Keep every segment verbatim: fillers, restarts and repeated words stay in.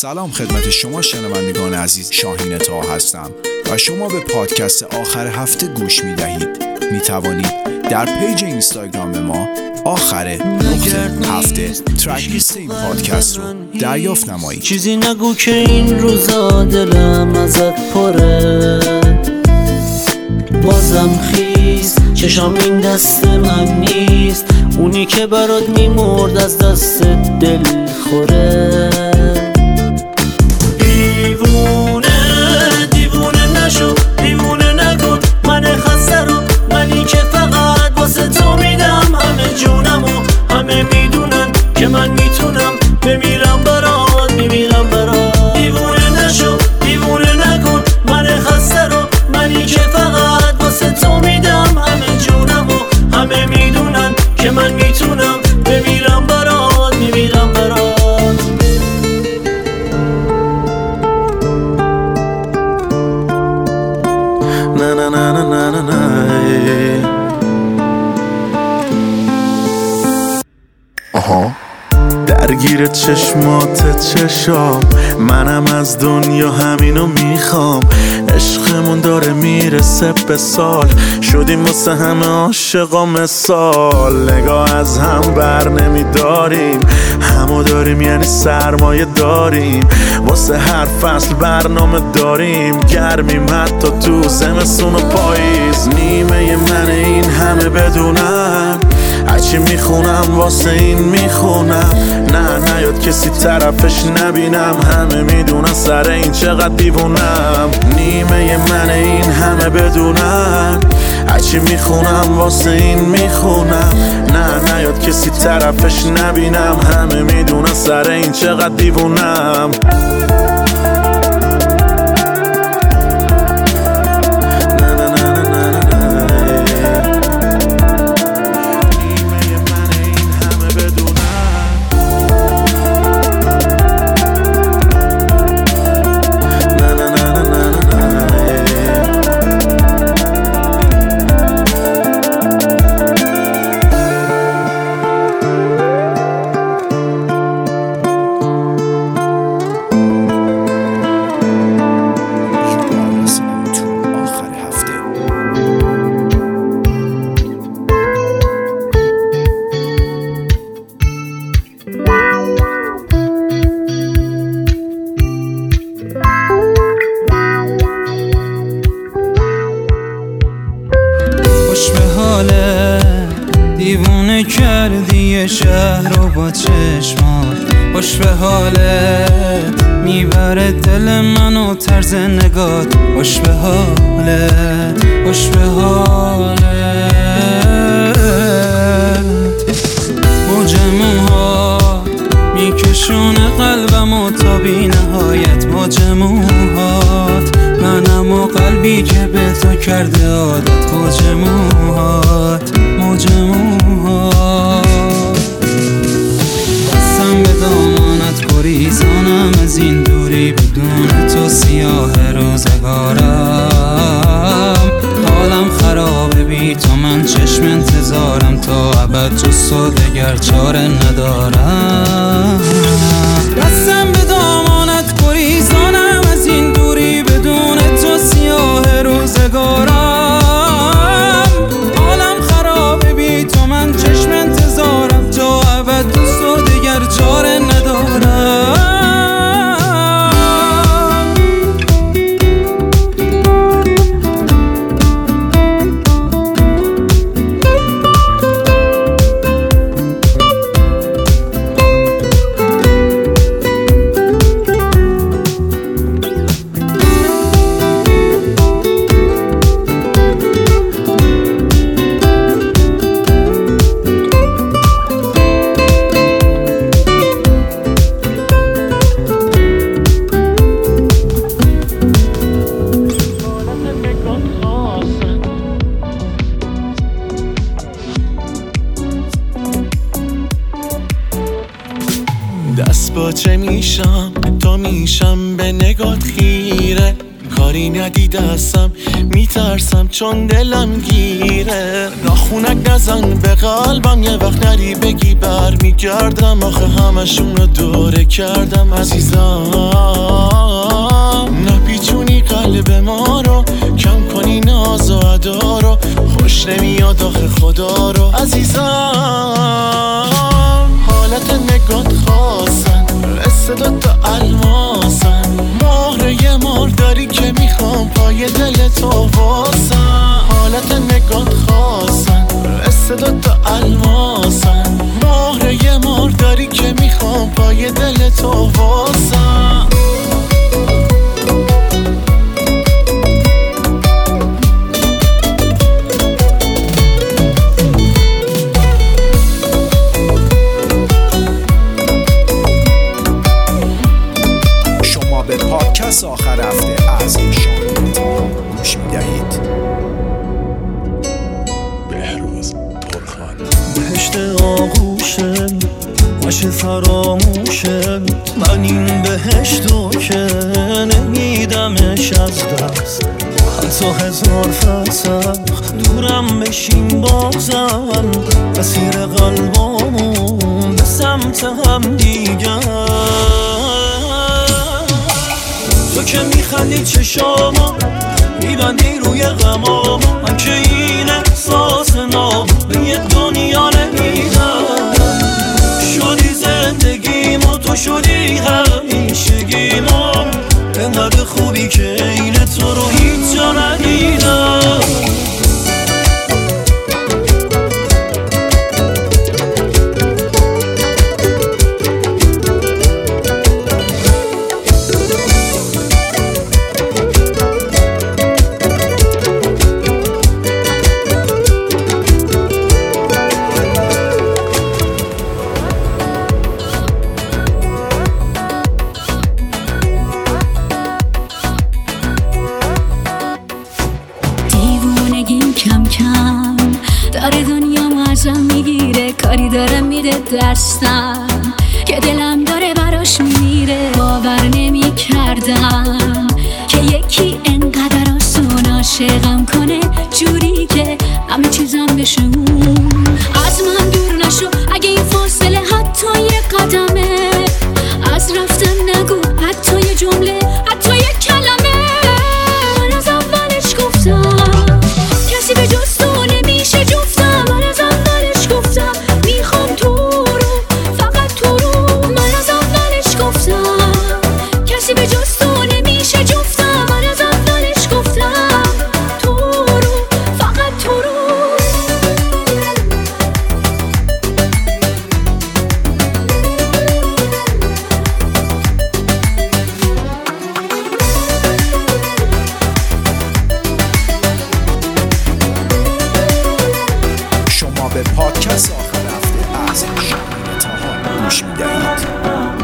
سلام خدمت شما شنوندگان عزیز، شاهین طاها هستم و شما به پادکست آخر هفته گوش می دهید. می توانید در پیج اینستاگرام ما آخر نقطه هفته ترک لیست این پادکست رو دریافت نمایید. چیزی نگو که این روزا دلم ازت پره، بازم خیز چشام این دست من نیست، اونی که برات میمرد از دست دل خوره. دیوونه دیوونه نشو، دیوونه نکن من خسته رو، منی که فقط واسه تو میدم همه جونم و همه میدونن که من میتونم بمیرم برات، میمیرم برات. دیوونه نشو، دیوونه نکن من خسته رو، منی که فقط واسه تو میدم همه جونم و همه میدونن که من میتونم بمیرم برات، میمیرم برات. نه نه نه نه نه نه. آها درگیر چشمات چشام، منم از دنیا همینو میخوام. عشقمون داره میرسه به سال، شدیم واسه همه عاشقا مثال. نگاه از هم بر نمیداریم، همو داریم یعنی سرمایه داریم. واسه هر فصل برنامه داریم، گرمیم حتی تو زمستون و پاییز. نیمه من این همه بدونم، هرچی میخونم واسه این میخونم. نه نیاد کسی طرفش نبینم، همه میدونن سر این چقدر دیوونم. نیمه من این همه بدونن، هرچی میخونم واسه این میخونم. نه نیاد کسی طرفش نبینم، همه میدونن سر این چقدر دیوونم. دیوونه کردی شهر رو با چشمات، خوش به حالت میبره دل منو طرز نگات. خوش به حالت، خوش به حالت. موج موهات میکشونه قلبمو تا بی نهایت. موج موهات منم و قلبی که به تو کرده عادت. موج موهات، موج موهات. دستم به دامانت گریزانم از این دوری، بدون تو سیاه روزگارم. حالم خرابه بی تو، من چشم انتظارم تا ابد جز تو دگر چاره ندارم. دستم به دامانت گریزانم از این دوری، بدون تو سیاه روزگارم. حالم خرابه بی تو، من چشم انتظارم تا ابد دوست تو دیگر چاره ندارم. دست باچه میشم تا میشم به نگات خیره، کاری ندیدستم میترسم چون دلم گیره. ناخونک نزن به قلبم، یه وقت نری بگی بر میگردم. آخه همشون رو دوره کردم عزیزم، نمیاد آخه خدا رو عزیزم. حالت نگات خواستن قصه دوتا الماسن، مهره مرداری که میخوام پای دل تو واسن. حالت نگات خواستن قصه دوتا الماسن، مهره مرداری که میخوام پای دل تو واسن. پادکست آخر هفته از شاهین طاها گوش میدهید. بهروز پرخان. بهشت آغوشه باشه فراموشه، من این بهشتو که نمیدمش از دست. حتی هزار فرسخ دورم بشین بازم، مسیر قلبامون به سمت هم دیگر. تو که میخندی چشاما میبندی روی غماما، من که این احساس نام به یه دنیا نمیدم. شدی زندگیما تو شدی همیشگیما، انقدر خوبی که این تو رو هیچ جا ندیدم. دستم که دلم داره براش میمیره. باور نمی کردم که یکی انقدر آسون عاشقم کنه، جوری که همه چیزم بشون از من دور نشو. اگه این فاصله حتی یه قدمه، از رفتن نگو حتی یه جمله، حتی یه کلمه. من از اولش گفتم کسی به جز تو نمیشه جفتم. من از اولش گفتم میخوام تو کسی به جز تو نمیشه جفتم. من از اولش گفتم تو رو، فقط تو رو. شما به پادکست آخر هفته از شاهین طاها گوش میدهید.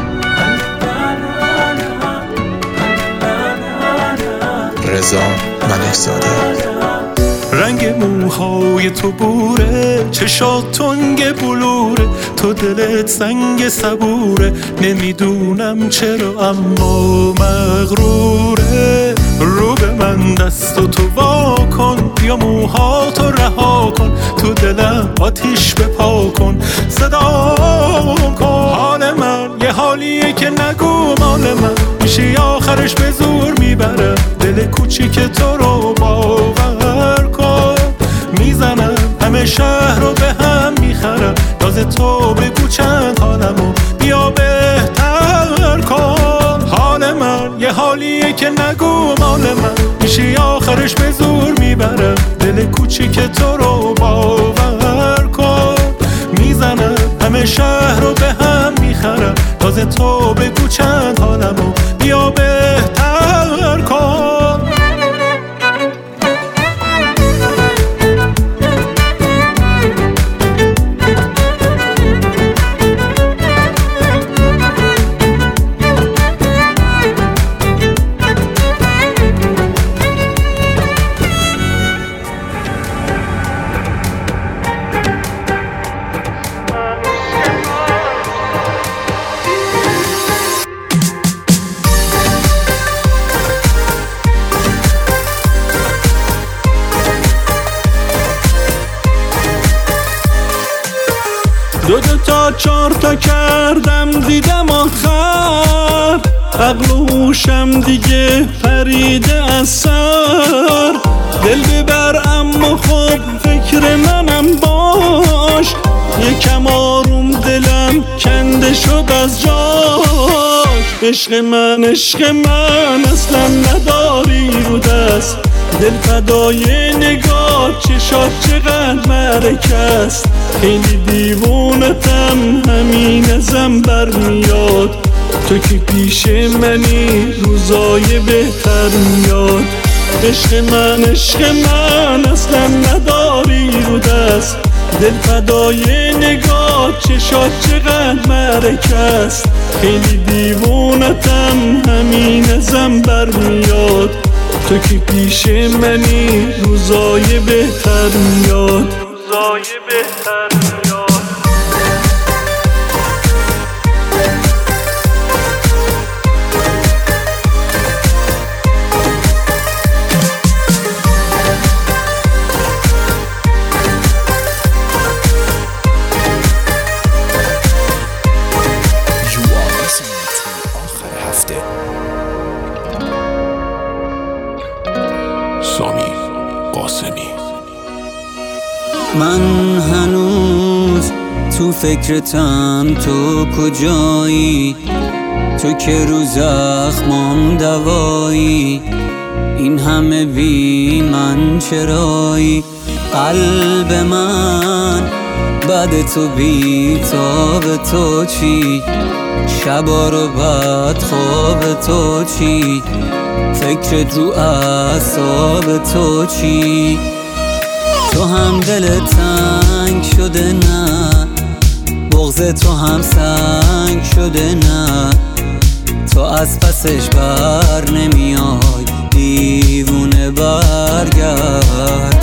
رضا ملک‌زاده. رنگ موهای تو بوره، چشات تنگ بلوره، تو دلت سنگ صبوره، نمیدونم چرا اما مغروره. رو به من دست و تو وا کن، یا موهاتو رها کن، تو دلم آتیش بپا کن، صدا کن. حال من یه حالیه که نگو مال من میشه، آخرش به زور میبره دل کوچیک تو رو باور کن. میزنم همه شهر رو به هم میخرم، راز تو بگو چند حالمو بیا بهتر کن. حال من یه حالیه که نگو مال من میشه، آخرش به زور میبره دل کوچیک تو رو باور کن. میزنم همه شهر رو به هم میخرم، راز تو بگو چند حالمو بیا بهتر کن. دو دو تا چار تا کردم دیدم آخر، عقل و هوشم دیگه پریده از سر. دل ببر اما خب فکر فکر منم باش، یکم آروم دلم کنده شد از جاش. عشق من عشق من اصلا نداری رو دست، دل فدای نگاه چشات چقدر مرک است. خیلی دیوونتم همین ازم برمیاد، تو که پیش منی روزای بهتر میاد. عشق من عشق من اصلا نداری رو دست، دل فدای نگاه چشات چقدر مرک است. خیلی دیوونتم همین ازم برمیاد، تو که پیش منی روزای بهتر میاد، روزای بهتر میاد. سامی قاسمی. من هنوز تو فکرتم، تو کجایی؟ تو که رو زخمام دوایی، این همه بی من چرایی؟ قلب من بعد تو بی تاب تو چی؟ شبا رو بعد خواب تو چی؟ فکرت رو اعصاب تو چی؟ تو هم دل تنگ شده نه، بغض تو هم سنگ شده نه، تو از پسش بر نمیای دیوونه برگرد.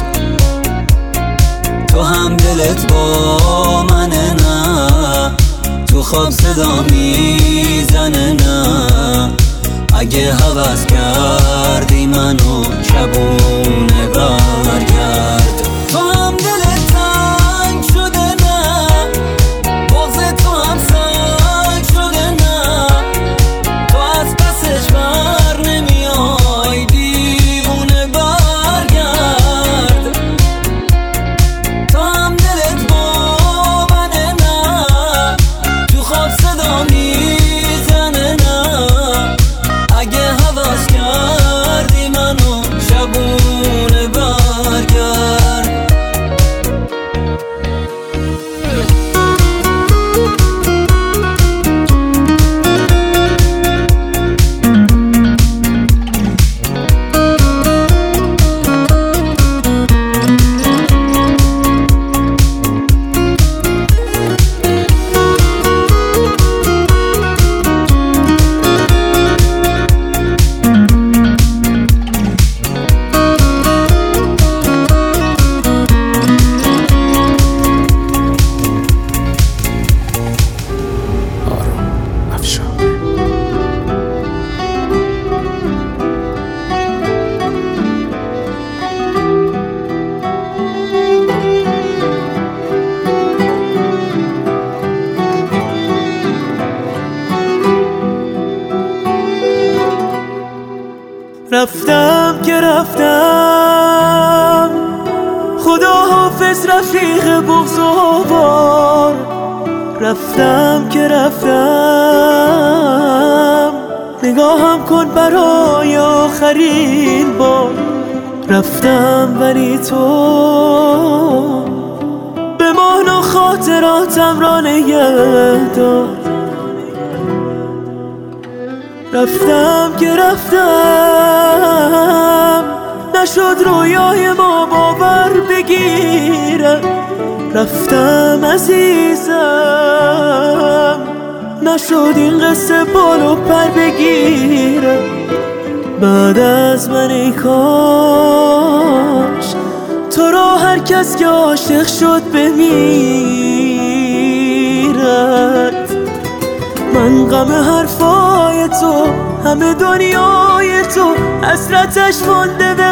تو هم دلت با منه نه، تو خواب صدا میزنه نه، اگه هوس کردی منو شبونه برگرد. تو هم دلت تنگ شده نه، بغض تو هم سنگ شده نه، تو از پسش بر نمیای دیوونه برگرد. تو هم دلت با منه نه، تو خواب صدا میزنه نه، اگه حواس کردی منو شبونه برگرد. رفتم که رفتم، خدا حافظ رفیق بغض و بار. رفتم که رفتم، نگاهم کن برای آخرین بار. رفتم ولی تو بمان و خاطراتم را نگه دار. رفتم که رفتم، نشد رویای ما باور بگیره. رفتم عزیزم، نشد این قصه بالو پر بگیره. بعد از من ای کاش تو را هر کس که عاشق شد بمیرد. من غم حرفای تو، همه دنیای تو، حسرتش مانده به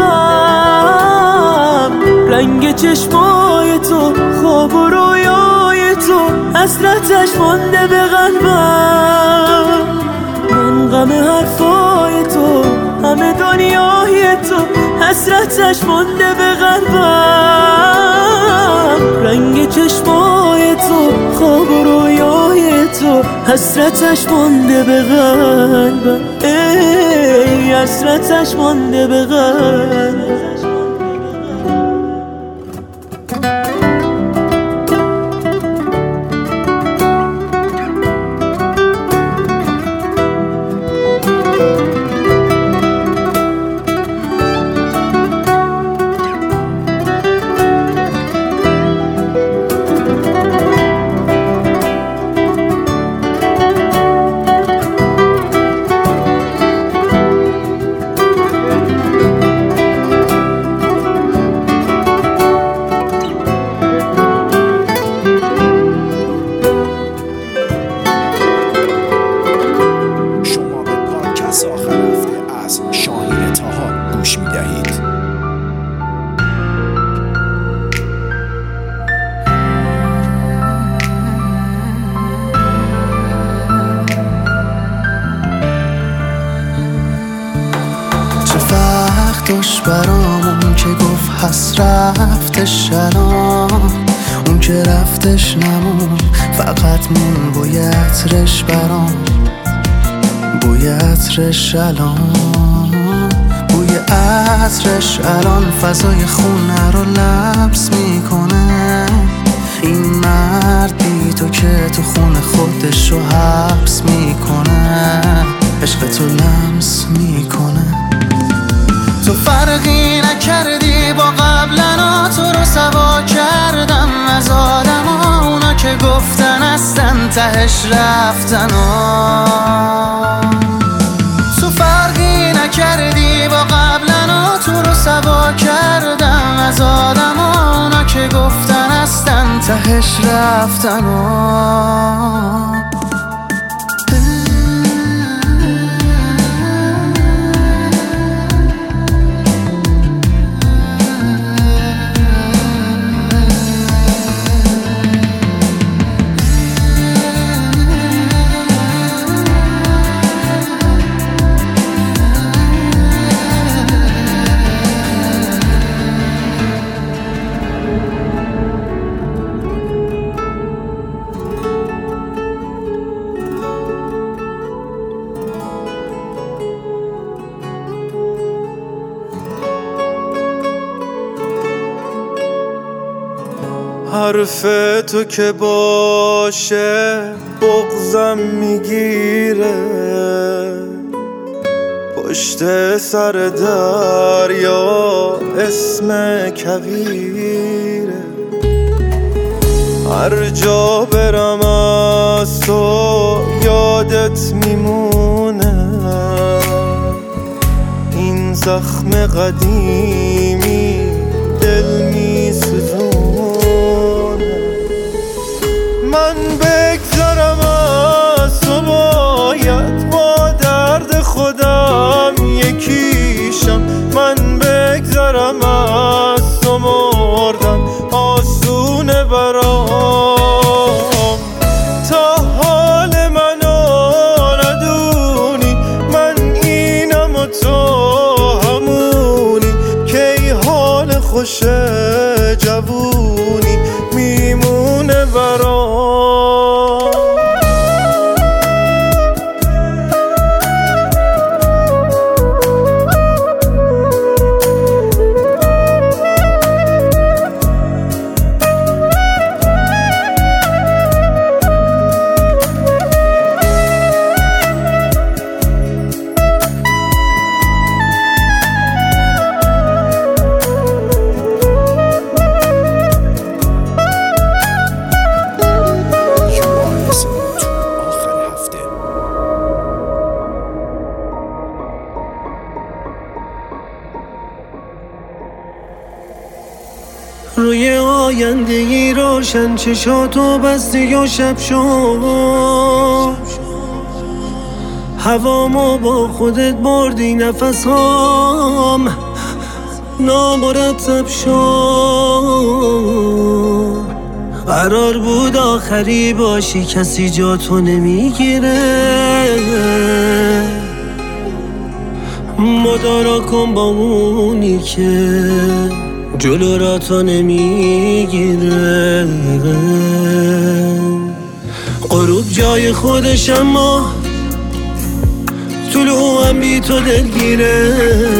قلبم. رنگ چشمای تو، خواب و رویای تو، حسرتش مانده به قلبم. من غم حرفای تو، همه دنیای تو، حسرتش مانده به قلبم، رنگ چشمای تو، خواب و رویای تو، حسرتش مانده به قلبم، ای حسرتش مانده به قلبم. داشت برامون که گفت هست رفتش الان، اون که رفتش نمون فقط مون بوی عطرش برام، بوی عطرش الان، بوی عطرش الان فضای خونه رو لمس میکنه. این مرد بی تو که تو خونه خودش رو حبس میکنه، عشق تو لمس میکنه. تو فرقی نکردی با قبلنا، تو رو سوا کردم از آدم ها، اونا که گفتن هستن تهش رفتن ها. تو فرقی نکردی با قبلنا، تو رو سوا کردم از آدم ها، اونا که گفتن هستن تهش رفتن ها. حرف تو که باشه بغضم میگیره، پشت سر دریا اسم کویره. هر جا برم از تو یادت میمونه، این زخم قدیمی دل میسوزونه. من بگذرم از تو باید با درد خودم یکیشم، من بگذرم از تو مردن آسونه برام. تا حال منو ندونی من اینم و تو همونی، کی حال خوش جوونی میمونه برام. روی آیندگی روشن چشاتو بستی و شب شد، هوامو با خودت بردی، نفسام نامرتب شد. قرار بود آخری باشی کسی جاتو نمیگیره، مدارا کن با اونی که جلو را تو نمیگیره. غروب جای خودش اما طلوع هم بی تو دلگیره.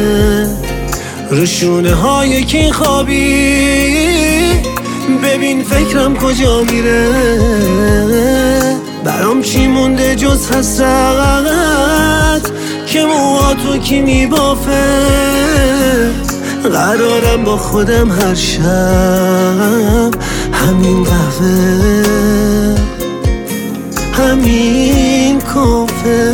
روشونه های کی خوابی ببین فکرم کجا میره. برام چی مونده جز حسرت که موها تو کی میبافه. قرارم با خودم هر شب همین قهوه همین کافه.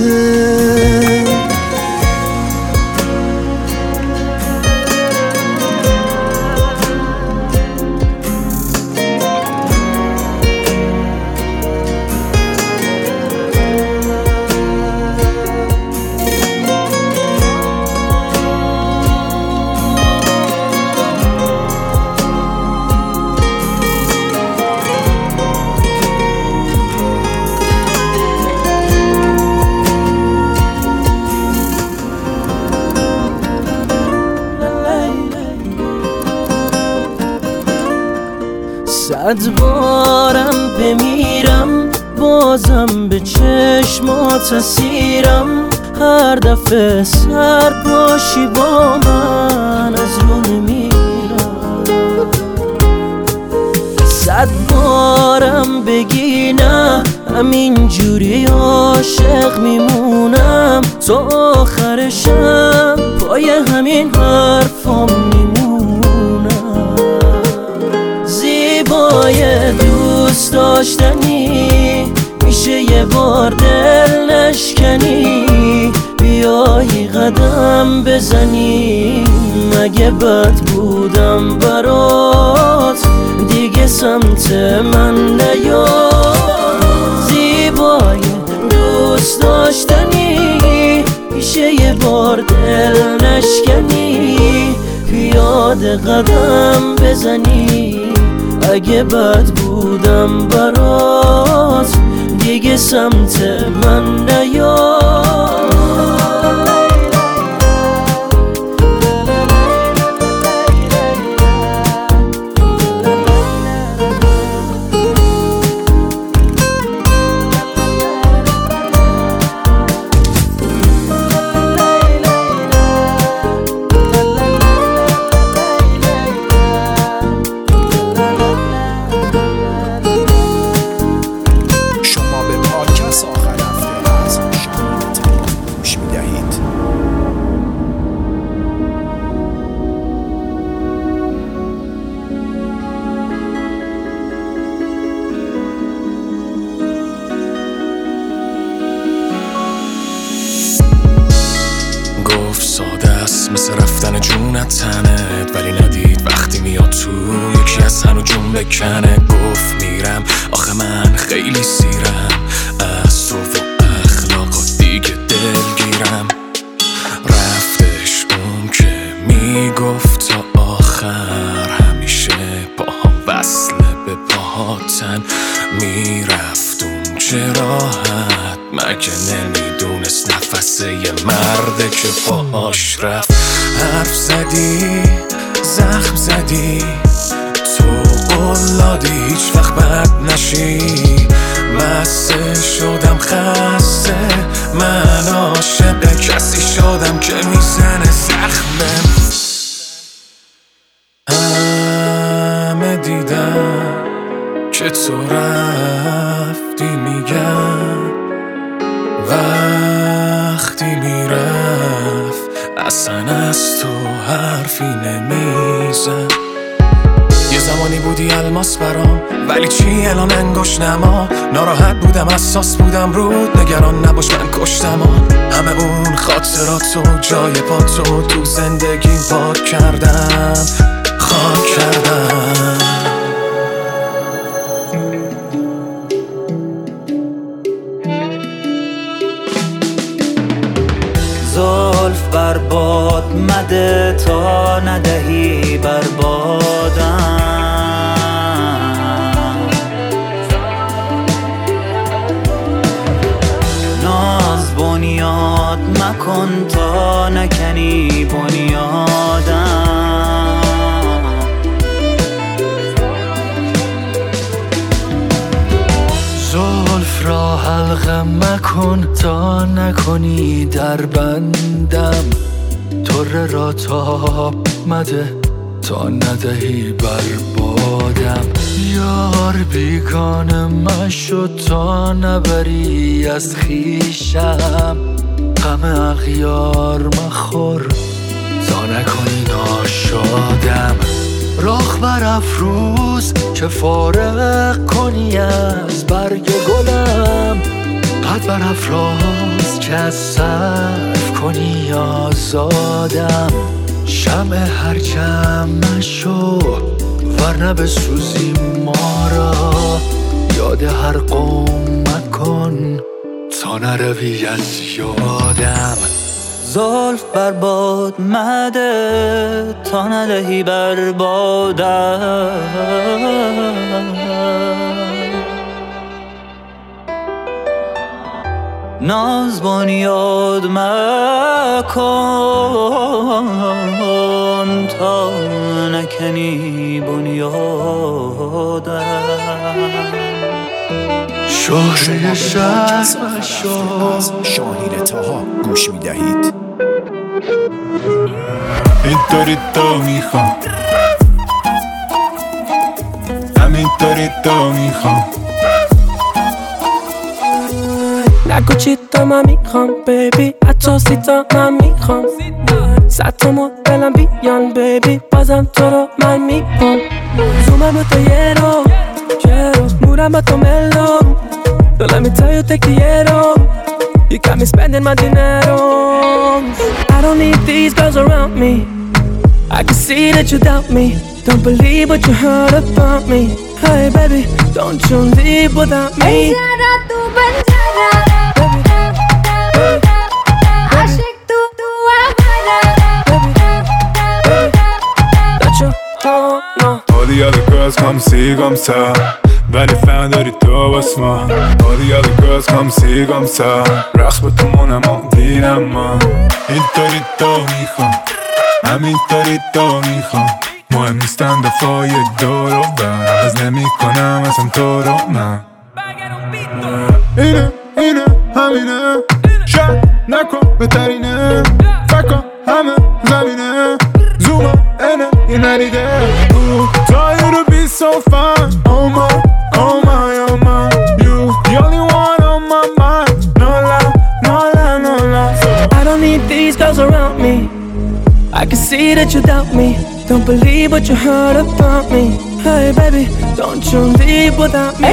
صد بارم بمیرم بازم به چشمات اسیرم. هر دفعه سر باشی با من از رو نمیرم. صد بارم بگی نه همین جوری عاشق میمونم. تا آخرشم پای همین حرفام میمونم. زیبای دوست داشتنی میشه یه بار دل نشکنی. بیایی قدم بزنی مگه بد بودم برات دیگه سمت من نیا. زیبای دوست داشتنی میشه یه بار دل نشکنی. پیاده قدم بزنی اگه بد بودم برات دیگه سمت من نیا. مثل رفتن جونت تنت ولی ندید وقتی میاد تو یکی از هنو جون بکنه. گفت میرم آخه من خیلی سیرم از تو و اخلاقات دیگه دلگیرم. رفتش اون که میگفت تا آخر همیشه پاها وصله به پاهاتن. میرفت اون چه راحت مگه نمیدونست نفسه یه مرده که پاهاش رفت. حرف زدی زخم زدی تو قلادی هیچ وقت بد نشی. مسته شدم خسته من عاشق کسی شدم که میزنه زخمم. همه دیدم که تو رفتی میگم وقتی میرفت اصلا از تو حرفی نمیزن. یه زمانی بودی الماس برام ولی چی الان انگوش نما. ناراحت بودم حساس بودم رود نگران نباش من کشتم. همه اون خاطراتو جای پاتو تو زندگی پاک کردم خاک کردم. زلف بر باد مده تا ندهی بربادم. ناز بنیاد مکن مکن تا نکنی بنیادم. زلف را حلقه مکن تا نکنی در بندم. طره را تاب مده تا ندهی بربادم. یار بیگانه مشو تا نبری از خویشم. غم اغیار مخور تا نکنی ناشادم. راخ برافروز که فارغ کنی از برگ گلم. قد برافراز که از صرف کنی آزادم. شمع هر جمع مشو ورنه بسوزی ما را. یاد هر قوم مکن تا نروی از یادم. زلف بر باد مده تا ندهی بربادم. ناز بنیاد مکن تا نکنی بنیادم. شهره شهر شاهین طاها گوش میدهید. اینطوری تو میخوام، همینطوری تو میخوام. نگو چی تا من میخوام بیبی، حتی سی تا من میخوام. صد تا مدلم بیان بیبی، بازم تو رو من میخوام. زومم با تو یه رو چرا مورم با تو ملو. Don't let me tell you take the arrow. You got me spending my dinero. I don't need these girls around me. I can see that you doubt me. Don't believe what you heard about me. Hey baby, don't you leave without me. All the other girls come see come ça. ولی فهم داری تو باس ما. All the other girls come see come ça. رقص با تو مونم و دیرم ما. اینطوری تو میخوام، همینطوری تو میخوام. مهم نیستن دفاع دور و بر. عوض نمی کنم اصلا تو رو من. اینه اینه همینه. شک نکن بهترینه. فکر همه زمینه. زوما اینه این ندیده. Tell you to be so fine. Oh my, oh my, oh my. You, the only one on my mind. No lie, no lie, no lie. I don't need these girls around me. I can see that you doubt me. Don't believe what you heard about me. Hey baby, don't you leave without me.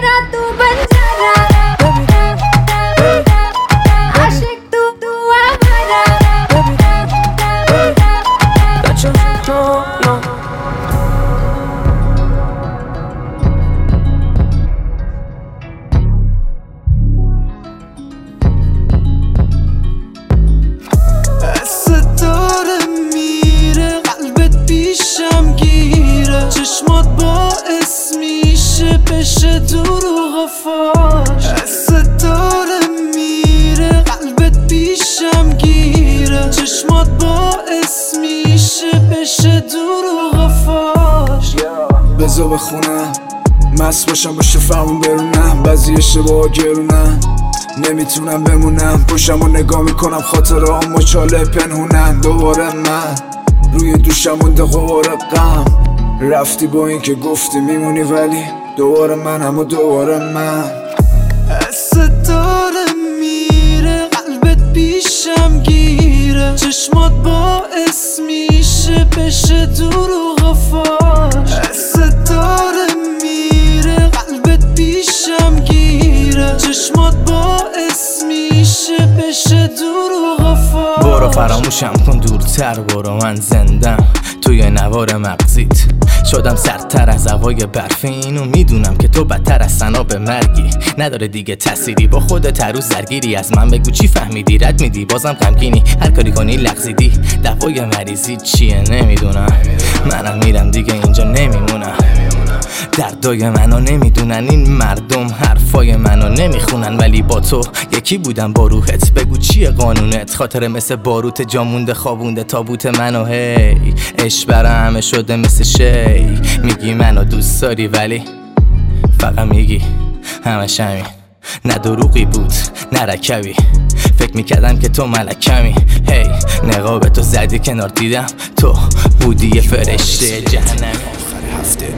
چشمات باعث میشه بشه دروغ فاش. حست داره میره قلبت پیشم گیره. چشمات باعث میشه بشه دروغ فاش. بذار بخونم مست باشم با شفمون برونم. بعضی اشتباه گرونم نمیتونم بمونم. پشتم و نگاه میکنم خاطره هم مچاله پنهونم. دوباره من روی دوشم مونده غبار غم. رفتی با این که گفتی میمونی ولی دوباره من هم و دوباره من. حست داره میره قلبت پیشم گیره. چشمات باعث میشه بشه دروغ فاش. حست داره میره قلبت پیشم گیره. چشمات باعث میشه بشه دروغ فاش. برو فراموشم کن دورتر برو، من زندم توی نوار مغزیت. شدم سردتر از هوای برفی. اینو میدونم که تو بدتر از سناب مرگی. نداره دیگه تأثیری با خودت هر روز درگیری. از من بگو چی فهمیدی رد میدی بازم غمگینی. هر کاری کنی لغزیدی. دوای مریضی چیه نمیدونم. منم میرم دیگه اینجا نمیمونم. دردای منو نمیدونن این مردم، حرفای منو نمیخونن، ولی با تو یکی بودم با روحت. بگو چیه قانونت؟ خاطر مثل باروت جا مونده خوابونده تابوت منو. هی عشق برا همه شده مثل شی، میگی منو دوست داری ولی فقط میگی همش همین. نه دروغی بود نه رکبی، فکر میکردم که تو ملکمی. هی نقاب تو زدی کنار، دیدم تو بودی یه فرشته جهنمی. آخر هفته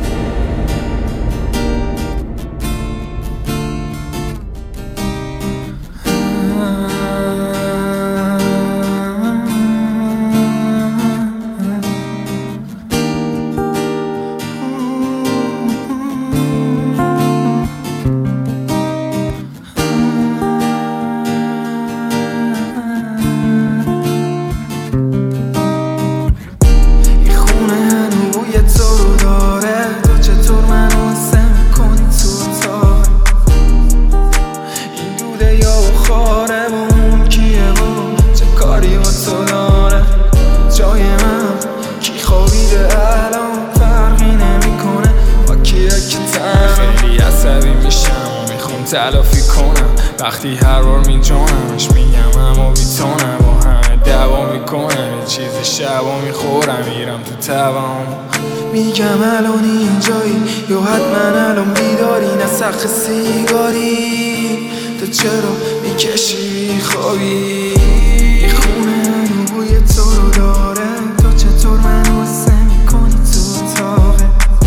تلافی کنم وقتی هر بار میجانمش، میگم اما بیتانم با همه دوا میکنم، یه چیز شبا میخورم میرم تو تبام. میگم الان اینجایی یا حتما الان بیداری، نه سخت سیگاری تو چرا میکشی میخوابی؟ این خونه بوی تو رو داره، تو چطور منو واسه میکنی تو اتاقه؟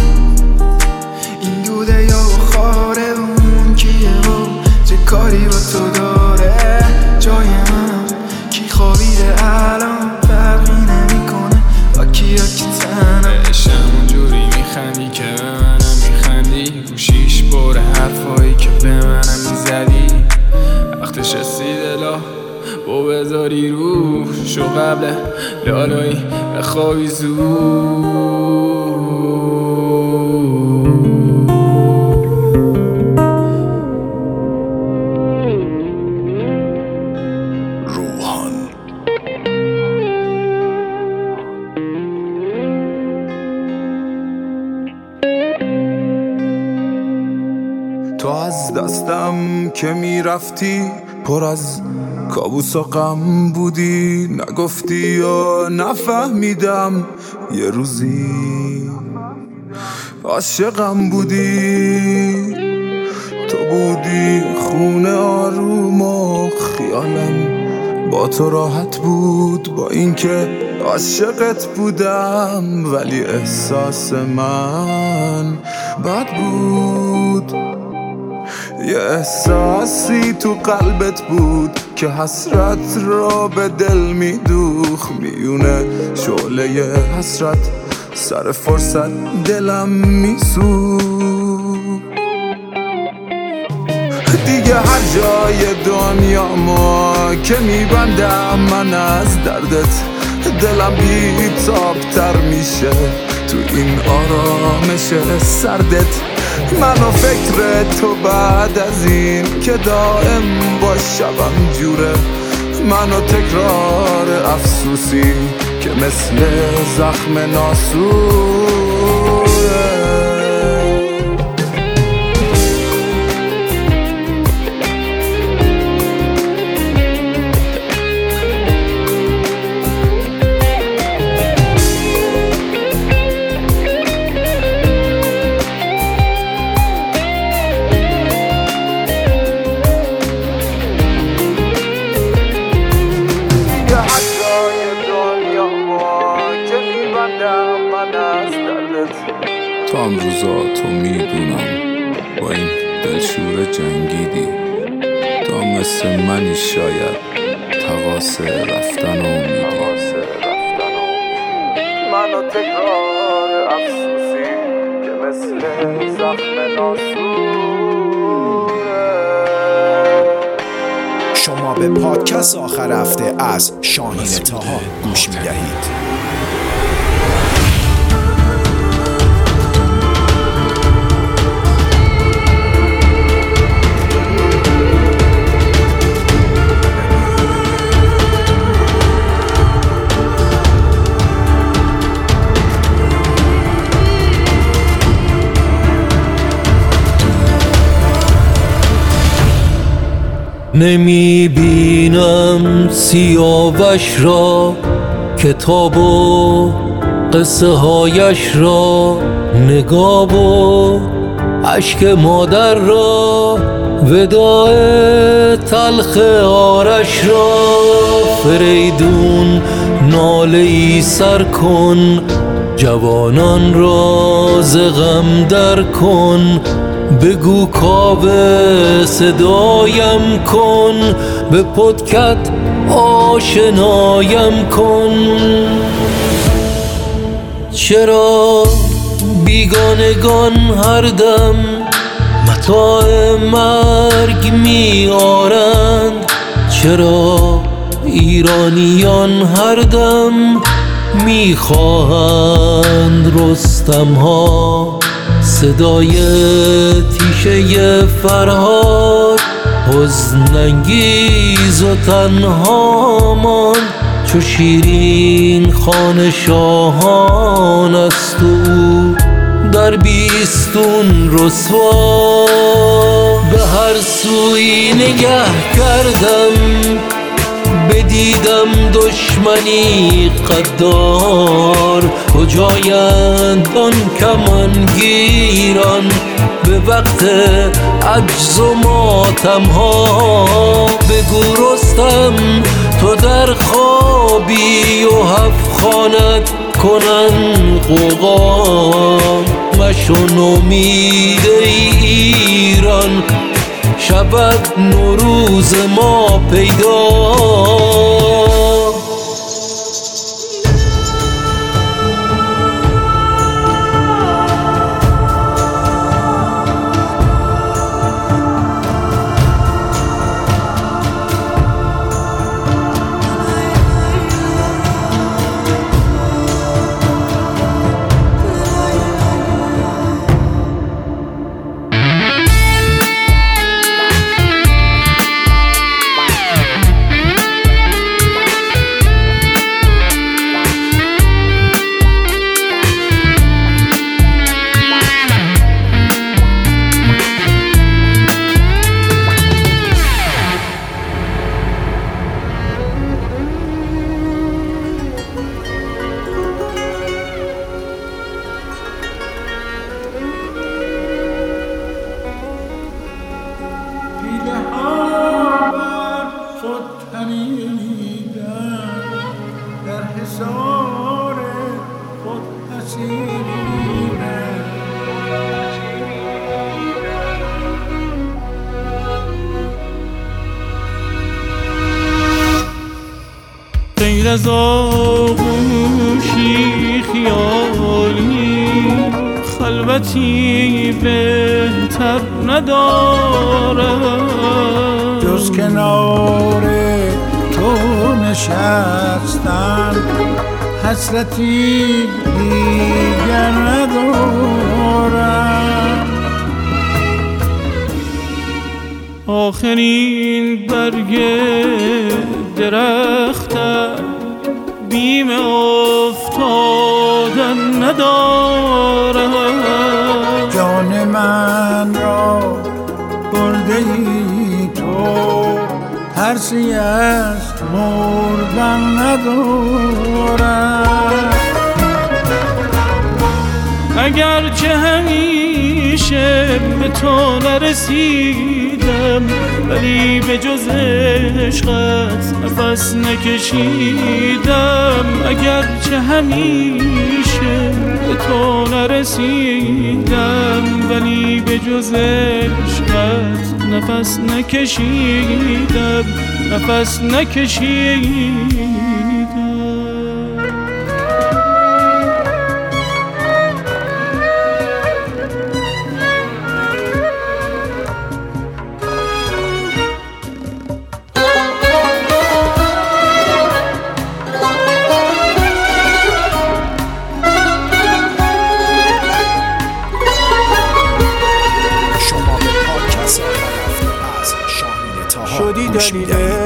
این دوده یا بخاره اون کیه و چه کاری با تو داره؟ جای من کی خوابیده الان فرقی نمیکنه با کیا کی تنم. بهشم اونجوری میخندی که به منم میخندی، گوشیش بره حرفایی که به منم میزدی. وقتش رسیده لا و بذاری روح شو قبل لالایی بخوابی زود. تو از دستم که میرفتی پر از کابوس و غم بودی، نگفتی یا نفهمیدم یه روزی عاشقم بودی. تو بودی خونه آروم و خیالم با تو راحت بود، با اینکه عاشقت بودم ولی احساس من بد بود. یه احساسی تو قلبت بود که حسرت را به دل میدوخ، میونه شعله حسرت سر فرصت دلم میسوخت. دیگه هر جای دنیا ما که میبندم من از دردت، دلم بی‌تاب‌تر میشه تو این آرامش سردت. منو فکر تو بعد از این که دائم با شبم جوره، منو تکرار افسوسی که مثل زخم ناسوره. تو هم روزا تو میدونم با این دلشوره جنگیدی، تو هم مثل منی شاید تقاصر رفتن و امیدی. منو تکرار افسوسی که مثل زخم ناسوره. شما به پادکست آخر هفته از شاهین طاها گوش میدهید. نمی بینم سیاوش را، کتاب و قصه هایش را، نگاه و عشق مادر را، وداع تلخ آرش را. فریدون ناله ای سر کن، جوانان را ز غم در کن. بگو کاوه صدایم کن، به پدکت آشنایم کن. چرا بیگانگان هر دم متاع مرگ می آرند؟ چرا ایرانیان هر دم می خواهند رستم ها؟ صدای تیشه فرهاد حزن انگیز و تنها ماند، چو شیرین خان شاهان است او در بیستون رسوا. به هر سوی نگه کردم بدیدم دشمنی قدار، کجایند آن کمانگیران به وقت عجز و ماتم ها؟ بگو رستم تو در خوابی و هفت خانت کنن غوغا. مشو نومید ای ایران، شود نوروز ما پیدا. غیر از آغوشی خیالی خلوتی بهتر ندارم، جز کنار تو نشستن حسرتی دیگر ندارم. آخرین برگ درختم بیم افتادن ندارم. جان من را برده ای تو، ترسی از مردن ندارم. اگرچه همیشه به تو نرسیدم، ولی به جز عشقت نفس نکشیدم. اگرچه همیشه به تو نرسیدم، ولی به جز عشقت نفس نکشیدم، نفس نکشیدم. شدی دلیل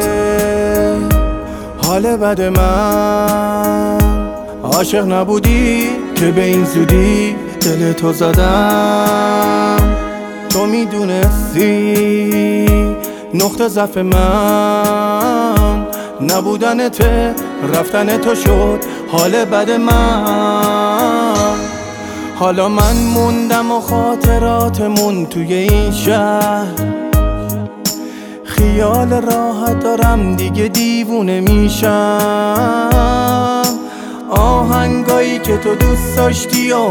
حال بد من، عاشق نبودی که به این زودی دل تو زدم. تو میدونستی نقطه ضعف من نبودنته، رفتن تو شد حال بد من. حالا من موندم و خاطراتمون توی این شهر، خیال راحت دارم دیگه دیوونه میشم. آهنگایی که تو دوست داشتی و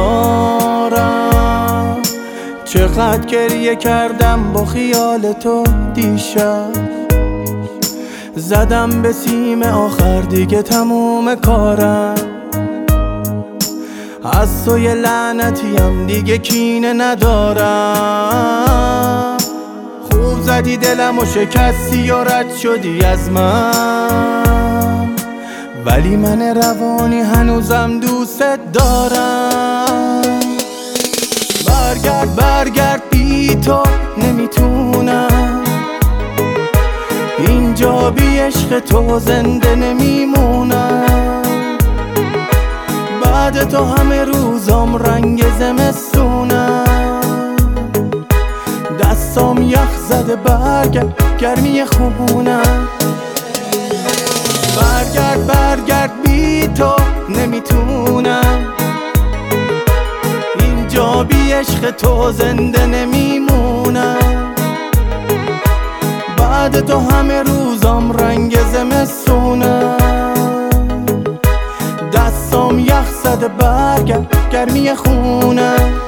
میذارم، چقدر گریه کردم با خیال تو دیشب. زدم به سیم آخر دیگه تموم کارم، از تو یه لعنتیم دیگه کینه ندارم. خوب زدی دلم و شکستی و رد شدی از من، ولی من روانی هنوزم دوستت دارم. برگرد برگرد بی تو نمیتونم، اینجا بی عشق تو زنده نمیمونم. بعد تو همه روزام رنگ زمستونم، دستام یخ زده برگرد گرمی خونم. برگرد برگرد بی تو نمیتونم، اینجا بی عشق تو زنده نمیمونم. بعد تو همه روزام رنگ زمستونم، دستام یخ زده برگرد گرمی خونم.